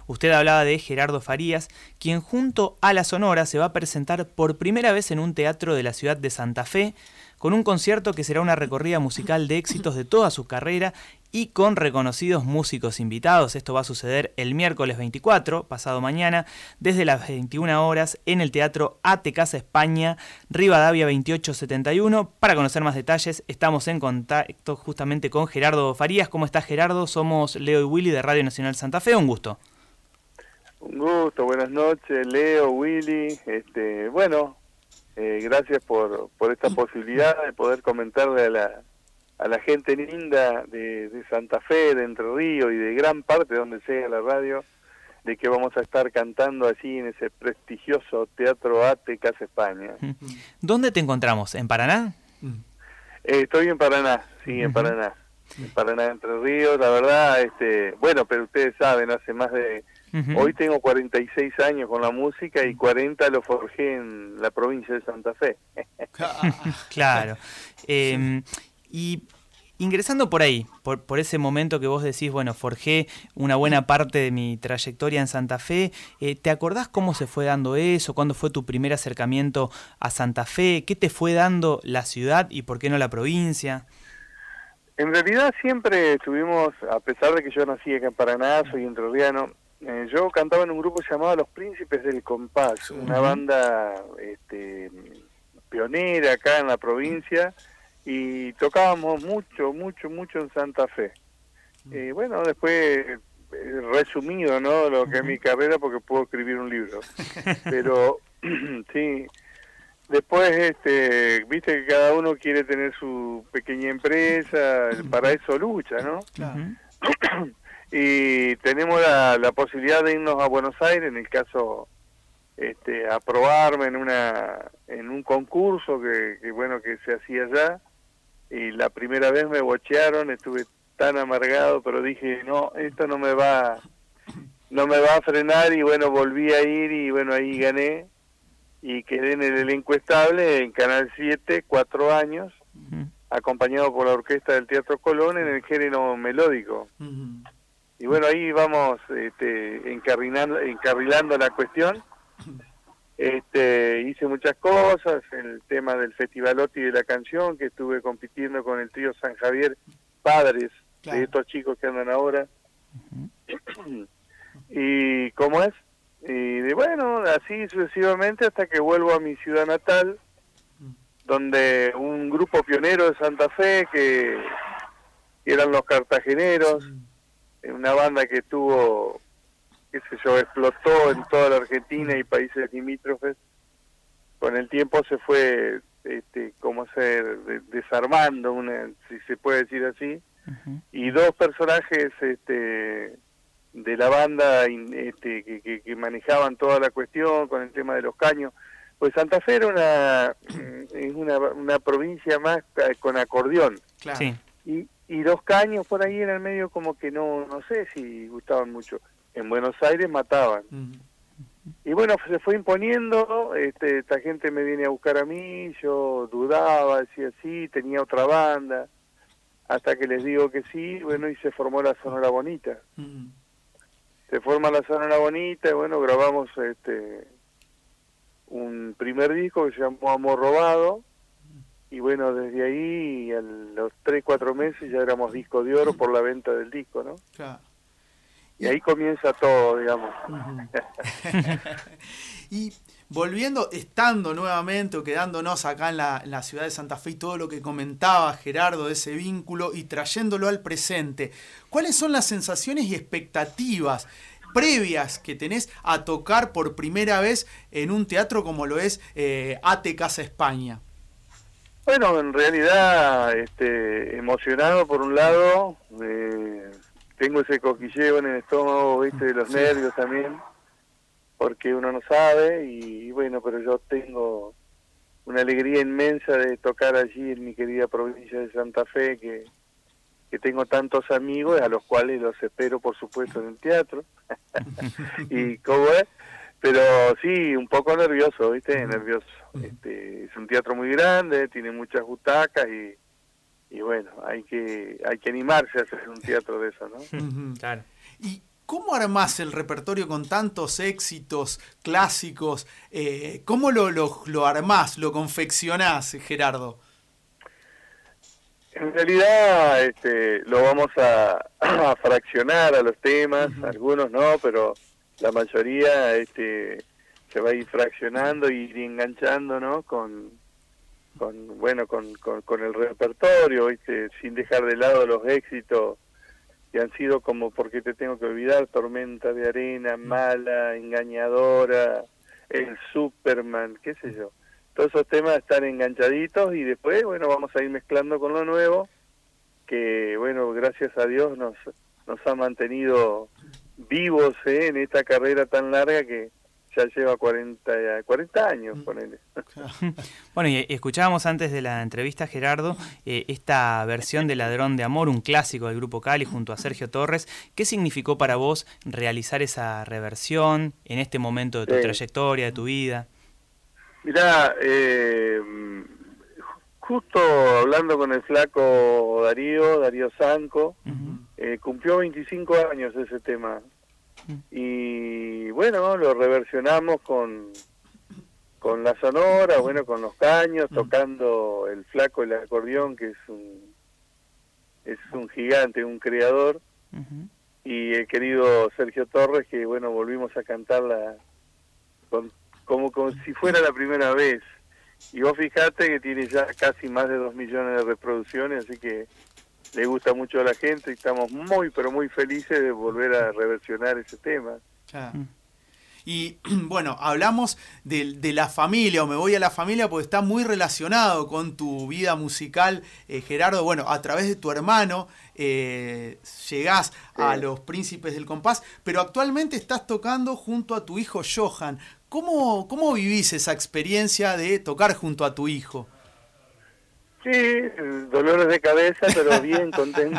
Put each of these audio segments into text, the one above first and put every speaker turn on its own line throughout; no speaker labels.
Usted hablaba de Gerardo Farías, quien junto a La Sonora se va a presentar por primera vez en un teatro de la ciudad de Santa Fe, con un concierto que será una recorrida musical de éxitos de toda su carrera y con reconocidos músicos invitados. Esto va a suceder el miércoles 24, pasado mañana, desde las 21 horas en el Teatro AT Casa España, Rivadavia 2871. Para conocer más detalles, estamos en contacto justamente con Gerardo Farías. ¿Cómo estás, Gerardo? Somos Leo y Willy de Radio Nacional Santa Fe. Un gusto.
Un gusto, buenas noches, Leo, Willy. Gracias por esta posibilidad de poder comentarle a la gente linda de Santa Fe, de Entre Ríos y de gran parte donde sea la radio, de que vamos a estar cantando allí en ese prestigioso Teatro AT Casa España.
¿Dónde te encontramos? ¿En Paraná?
Estoy en Paraná, sí, en Paraná. En Paraná, Entre Ríos, la verdad, pero ustedes saben, hace más de... Hoy tengo 46 años con la música y 40 lo forjé en la provincia de Santa Fe.
Claro. Y ingresando por ahí, por ese momento que vos decís, bueno, forjé una buena parte de mi trayectoria en Santa Fe, ¿te acordás cómo se fue dando eso? ¿Cuándo fue tu primer acercamiento a Santa Fe? ¿Qué te fue dando la ciudad y por qué no la provincia?
En realidad siempre estuvimos, a pesar de que yo nací acá en Paraná, soy entrerriano, yo cantaba en un grupo llamado Los Príncipes del Compás, una banda pionera acá en la provincia, y tocábamos mucho en Santa Fe. Después resumido, ¿no?, lo que es mi carrera, porque puedo escribir un libro. Pero sí, después viste que cada uno quiere tener su pequeña empresa, para eso lucha, ¿no? Y tenemos la posibilidad de irnos a Buenos Aires, en el caso aprobarme en un concurso que se hacía allá, y la primera vez me bochearon, estuve tan amargado, pero dije, no, esto no me va a frenar, y volví a ir, y ahí gané, y quedé en el elenco estable en Canal 7, 4 años, acompañado por la orquesta del Teatro Colón en el género melódico. Y ahí vamos encarrilando la cuestión. Hice muchas cosas, el tema del Festivalotti de la canción, que estuve compitiendo con el trío San Javier, padres de estos chicos que andan ahora. Y ¿cómo es? Y así sucesivamente hasta que vuelvo a mi ciudad natal, donde un grupo pionero de Santa Fe, que eran los Cartageneros, una banda que tuvo, explotó en toda la Argentina y países limítrofes. Con el tiempo se fue, desarmando, si se puede decir así, y dos personajes de la banda que manejaban toda la cuestión con el tema de los caños. Pues Santa Fe era una provincia más con acordeón.
Claro. Sí.
Y los caños por ahí en el medio como que no sé si gustaban mucho. En Buenos Aires mataban. Y se fue imponiendo, esta gente me viene a buscar a mí, yo dudaba, decía sí, tenía otra banda, hasta que les digo que sí, y se formó la Sonora Bonita. Se forma la Sonora Bonita, y grabamos un primer disco que se llamó Amor Robado, y desde ahí, a los 3-4 meses, ya éramos disco de oro por la venta del disco, ¿no? Claro. Y ahí comienza todo, digamos.
Y estando nuevamente o quedándonos acá en la ciudad de Santa Fe, y todo lo que comentaba Gerardo de ese vínculo y trayéndolo al presente, ¿cuáles son las sensaciones y expectativas previas que tenés a tocar por primera vez en un teatro como lo es AT Casa España?
En realidad, emocionado por un lado, tengo ese cosquilleo en el estómago, de los nervios también, porque uno no sabe, pero yo tengo una alegría inmensa de tocar allí en mi querida provincia de Santa Fe, que tengo tantos amigos, a los cuales los espero, por supuesto, en el teatro. Y ¿cómo es? Pero sí, un poco nervioso, nervioso. Es un teatro muy grande, tiene muchas butacas, y hay que animarse a hacer un teatro de eso, ¿no?
Claro.
Y ¿Cómo armás el repertorio con tantos éxitos clásicos? ¿Cómo lo armás, lo confeccionás, Gerardo?
En realidad lo vamos a fraccionar a los temas, algunos no, pero la mayoría se va a ir fraccionando y ir enganchando, ¿no? con el repertorio, ¿viste? Sin dejar de lado los éxitos que han sido como Porque te tengo que olvidar, Tormenta de arena, Mala, Engañadora, El Superman, qué sé yo. Todos esos temas están enganchaditos y después, bueno, vamos a ir mezclando con lo nuevo, que, bueno, gracias a Dios nos ha mantenido vivos en esta carrera tan larga que ya lleva 40 años, ponele.
Bueno, y escuchábamos antes de la entrevista, Gerardo, esta versión de Ladrón de Amor, un clásico del Grupo Cali junto a Sergio Torres. ¿Qué significó para vos realizar esa reversión en este momento de tu trayectoria, de tu vida?
Mirá, justo hablando con el flaco Darío Sanco, cumplió 25 años ese tema. Y bueno, lo reversionamos con la sonora, bueno, con los caños, tocando el flaco el acordeón, que es un gigante, un creador, y el querido Sergio Torres, que bueno, volvimos a cantarla como si fuera la primera vez. Y vos fijate que tiene ya casi más de 2 millones de reproducciones, así que le gusta mucho a la gente y estamos muy, pero muy felices de volver a reversionar ese tema.
Claro. Y bueno, hablamos de la familia, o me voy a la familia, porque está muy relacionado con tu vida musical, Gerardo. Bueno, a través de tu hermano llegás a los Príncipes del Compás, pero actualmente estás tocando junto a tu hijo Johan. ¿Cómo vivís esa experiencia de tocar junto a tu hijo?
Sí, dolores de cabeza, pero bien contento.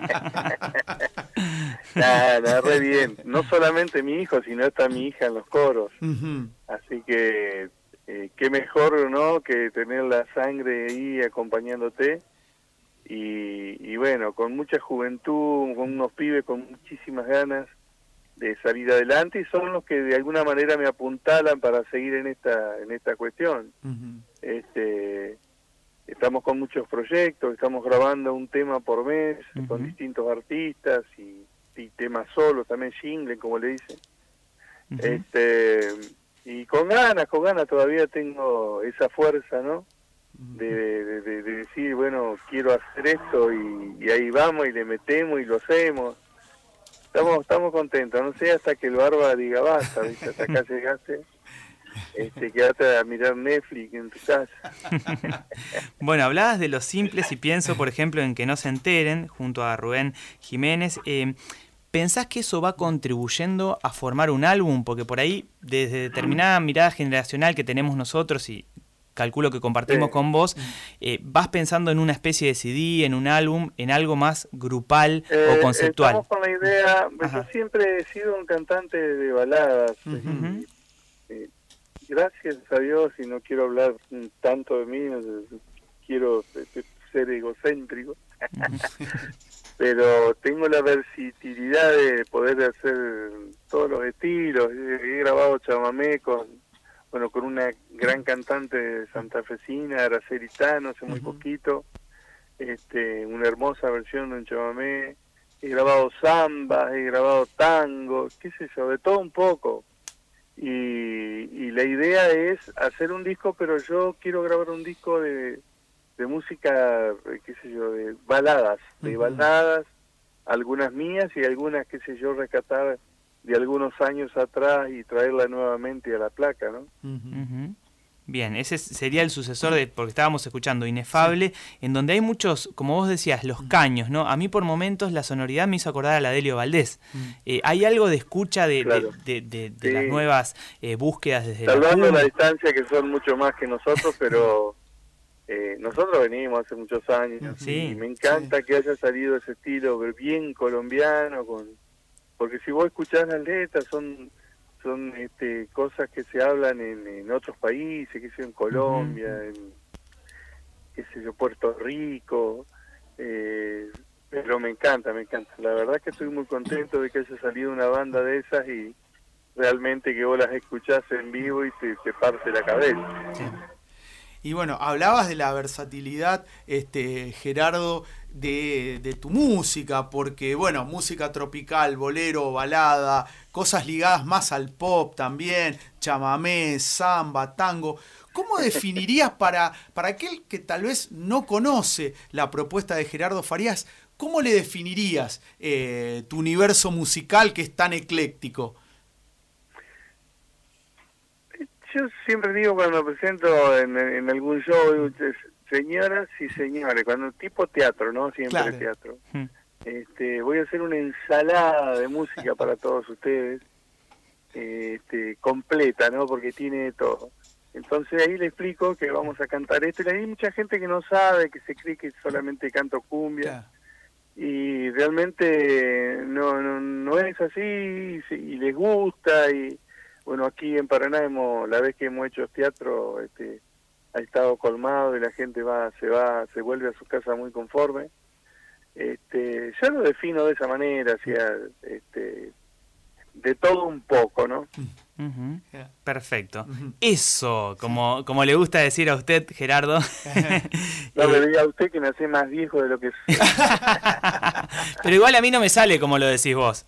Nada, re bien. No solamente mi hijo, sino está mi hija en los coros. Así que qué mejor, ¿no?, que tener la sangre ahí acompañándote. Y bueno, con mucha juventud, con unos pibes con muchísimas ganas de salir adelante, y son los que de alguna manera me apuntalan para seguir en esta cuestión. Estamos con muchos proyectos, estamos grabando un tema por mes con distintos artistas y temas solos, también jingle, como le dicen. Y con ganas todavía tengo esa fuerza, ¿no? De decir, bueno, quiero hacer esto y ahí vamos y le metemos y lo hacemos. Estamos contentos, no sé, hasta que el barba diga basta, ¿viste? Hasta acá llegaste. Quédate a mirar Netflix en tu casa.
Bueno, hablabas de los simples y pienso, por ejemplo, en Que no se enteren, junto a Rubén Jiménez. ¿Pensás que eso va contribuyendo a formar un álbum? Porque por ahí, desde determinada mirada generacional que tenemos nosotros, y calculo que compartimos con vos, vas pensando en una especie de CD, en un álbum, en algo más grupal o conceptual.
Estamos con la idea, yo siempre he sido un cantante de baladas, gracias a Dios, y no quiero hablar tanto de mí, quiero ser egocéntrico, pero tengo la versatilidad de poder hacer todos los estilos. He grabado chamamé con una gran cantante santafesina, Araceli Tano, hace muy poquito, una hermosa versión de un chamamé. He grabado samba, he grabado tango, qué sé yo, de todo un poco. Y la idea es hacer un disco, pero yo quiero grabar un disco de música, qué sé yo, de baladas, algunas mías y algunas, qué sé yo, rescatar de algunos años atrás y traerla nuevamente a la placa, ¿no?
Bien, ese sería el sucesor porque estábamos escuchando Inefable, en donde hay muchos, como vos decías, los caños, ¿no? A mí por momentos la sonoridad me hizo acordar a la de Delio Valdés. Hay algo de escucha de las nuevas búsquedas desde
salvando la distancia, que son mucho más que nosotros, pero nosotros venimos hace muchos años y me encanta que haya salido ese estilo bien colombiano, porque si vos escuchás las letras son cosas que se hablan en otros países, que sea en Colombia, en qué sé yo, Puerto Rico, pero me encanta. La verdad que estoy muy contento de que haya salido una banda de esas y realmente que vos las escuchás en vivo y te parte la cabeza.
Sí. Y bueno, hablabas de la versatilidad, Gerardo, de tu música, porque bueno, música tropical, bolero, balada, cosas ligadas más al pop también, chamamé, samba, tango. ¿Cómo definirías para aquel que tal vez no conoce la propuesta de Gerardo Farías, cómo le definirías tu universo musical que es tan ecléctico?
Yo siempre digo cuando me presento en algún show, señoras y señores, cuando tipo teatro, ¿no? Siempre
Claro.
teatro. Voy a hacer una ensalada de música para todos ustedes, completa, ¿no? Porque tiene todo. Entonces ahí le explico que vamos a cantar esto, y hay mucha gente que no sabe, que se cree que solamente canto cumbia.
Claro.
Y realmente no es así, y les gusta. Y bueno, aquí en Paraná la vez que hemos hecho teatro, ha estado colmado y la gente se vuelve a su casa muy conforme. Yo lo defino de esa manera, de todo un poco, ¿no?
Uh-huh.
Yeah.
Perfecto.
Uh-huh.
Eso, como le gusta decir a usted, Gerardo.
No me diga a usted que nací más viejo de lo que soy.
Pero igual a mí no me sale como lo decís vos.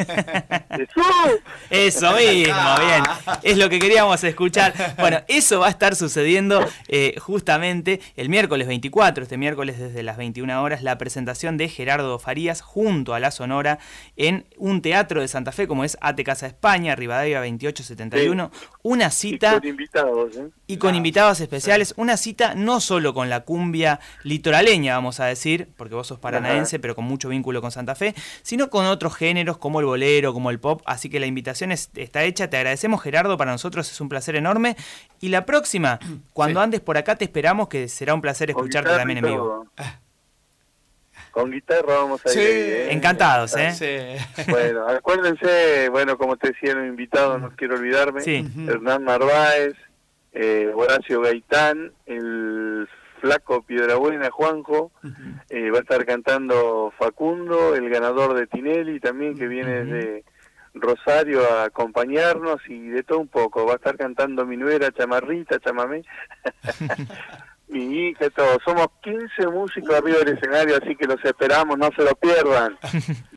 Eso mismo, bien. Es lo que queríamos escuchar. Bueno, eso va a estar sucediendo justamente el miércoles 24, este miércoles desde las 21 horas, la presentación de Gerardo Farías junto a la Sonora en un teatro de Santa Fe como es AT Casa España, Rivadavia 2871. Sí. Una cita...
Y con invitados, ¿eh?
Y con invitados especiales, sí. Una cita no solo con la cumbia litoraleña, vamos a decir, porque vos sos paranaense, pero con mucho vínculo con Santa Fe, sino con otros géneros como el bolero, como el pop, así que la invitación está hecha. Te agradecemos, Gerardo, para nosotros es un placer enorme. Y la próxima, cuando andes por acá, te esperamos, que será un placer escucharte también en vivo.
Con guitarra vamos a ir.
Sí. Encantados, ¿eh?
Sí. Bueno, acuérdense, como te decía, los invitados, no quiero olvidarme, sí. Hernán Narváez, Horacio Gaitán, el flaco Piedrabuena, Juanjo, va a estar cantando Facundo, el ganador de Tinelli también, que viene de Rosario a acompañarnos, y de todo un poco, va a estar cantando mi nuera, Chamarrita, Chamamé. Mi hija, todos. Somos 15 músicos arriba del escenario, así que los esperamos, no se lo pierdan.